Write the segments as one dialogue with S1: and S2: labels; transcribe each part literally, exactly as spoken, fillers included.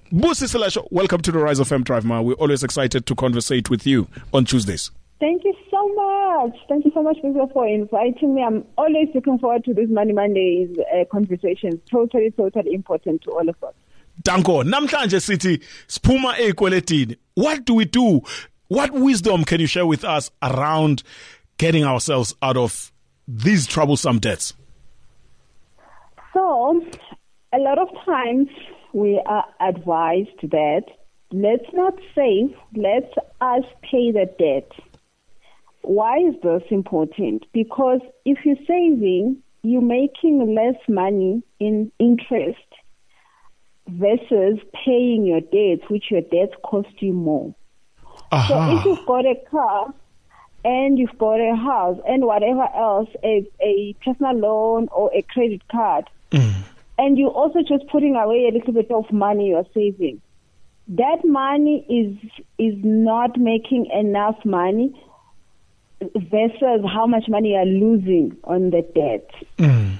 S1: Busi Selesho, welcome to the Rise of M Drive, Ma. We're always excited to conversate with you on Tuesdays.
S2: Thank you so much. Thank you so much, Mister for inviting me. I'm always looking forward to these Money Mondays uh, conversations. Totally, totally important to all of us.
S1: Danko, namhlanje sithi siphuma ekweletini. What do we do? What wisdom can you share with us around getting ourselves out of these troublesome debts?
S2: So, a lot of times we are advised that let's not save, let us pay the debt. Why is this important? Because if you're saving, you're making less money in interest versus paying your debts, which your debts cost you more. Uh-huh. So if you've got a car and you've got a house and whatever else, a, a personal loan or a credit card, mm. and you're also just putting away a little bit of money you're saving, that money is is not making enough money versus how much money you're losing on the debt. Mm.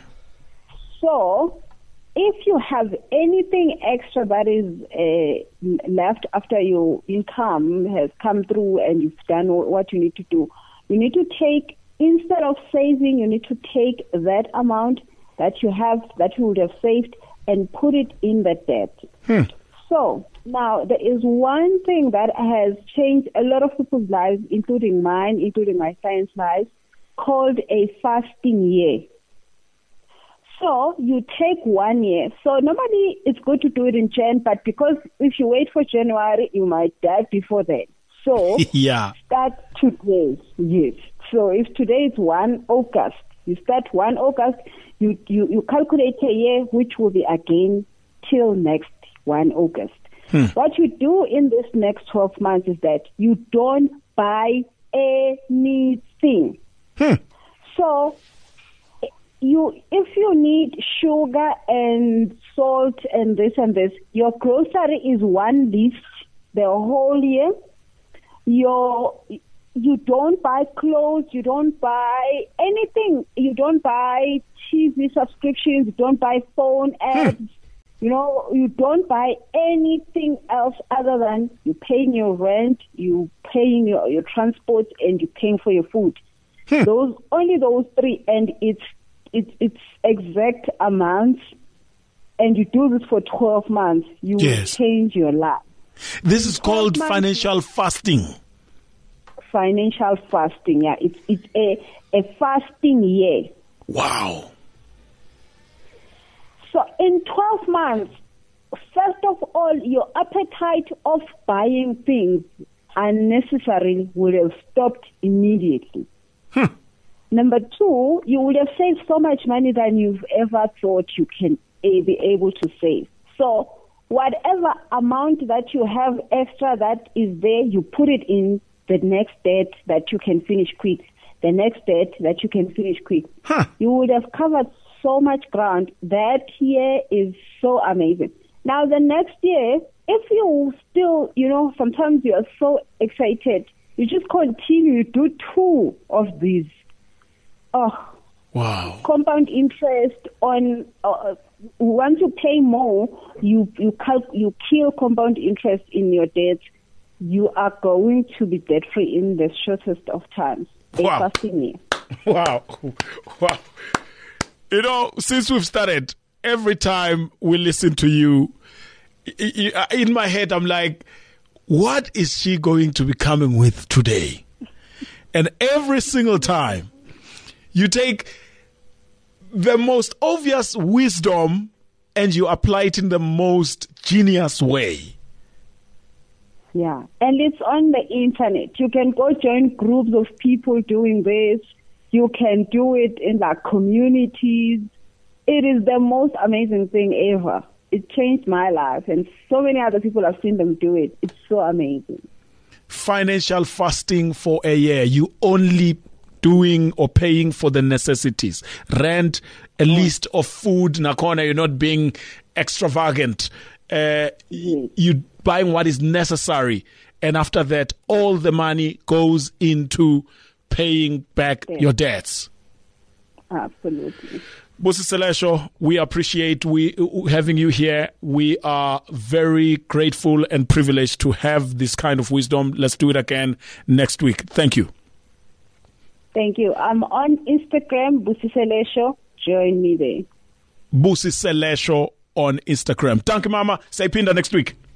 S2: So, if you have anything extra that is uh, left after your income has come through and you've done what you need to do, you need to take, instead of saving, you need to take that amount that you have, that you would have saved, and put it in the debt. Hmm. So, now, there is one thing that has changed a lot of people's lives, including mine, including my clients' lives, called a fasting year. So, you take one year. So, normally it's good to do it in Jan, but because if you wait for January, you might die before then. So,
S1: yeah.
S2: start today, yes. So, if today is first August, you start first August, you, you, you calculate a year, which will be again till next first August. Hmm. What you do in this next twelve months is that you don't buy anything. Hmm. So, you, if you need sugar and salt and this and this, your grocery is one list the whole year. Your, you don't buy clothes, you don't buy anything. You don't buy T V subscriptions, you don't buy phone ads. Hmm. You know, you don't buy anything else other than you paying your rent, you paying your, your transport, and you paying for your food. Hmm. Those only those three, and it's it's it's exact amounts. And you do this for twelve months. You yes. will change your life.
S1: This is called financial fasting.
S2: Financial fasting, yeah. It's it's a a fasting year.
S1: Wow.
S2: So in twelve months, first of all, your appetite of buying things unnecessarily will have stopped immediately. Hmm. Number two, you would have saved so much money than you've ever thought you can be able to save. So whatever amount that you have extra that is there, you put it in the next debt that you can finish quick, the next debt that you can finish quick. Huh. You would have covered so much ground. That year is so amazing. Now, the next year, if you still, you know, sometimes you are so excited, you just continue to do two of these. Oh,
S1: wow.
S2: Compound interest on, uh, once you pay more, you, you, cal- you kill compound interest in your debt. You are going to be debt-free in the shortest of times.
S1: Wow. Wow. Wow. You know, since we've started, every time we listen to you, in my head, I'm like, what is she going to be coming with today? And every single time, you take the most obvious wisdom and you apply it in the most genius way.
S2: Yeah, and it's on the internet. You can go join groups of people doing this. You can do it in like communities. It is the most amazing thing ever. It changed my life, and so many other people have seen them do it. It's so amazing.
S1: Financial fasting for a year. You only doing or paying for the necessities. Rent, a mm. list of food, Nakona, you're not being extravagant. Uh, mm. You buying what is necessary. And after that, all the money goes into paying back yeah. your debts.
S2: Absolutely.
S1: Busisile Lesho, we appreciate we having you here. We are very grateful and privileged to have this kind of wisdom. Let's do it again next week. Thank you.
S2: Thank you. I'm on Instagram, Busisile Lesho. Join me there.
S1: Busisile Lesho on Instagram. Thank you, Mama. Say Pinda next week.